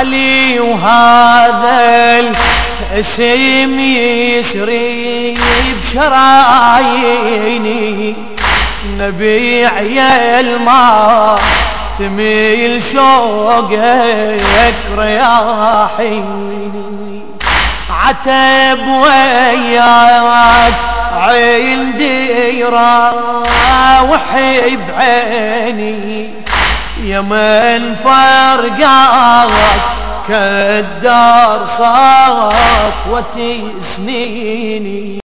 علي وهذا الاسم يسري بشراييني، نبي عيال ما تميل شوقك رياحيني، عتب وياك عين ديرة وحي بعيني، يا من فرقاك كالدار صفوة سنيني.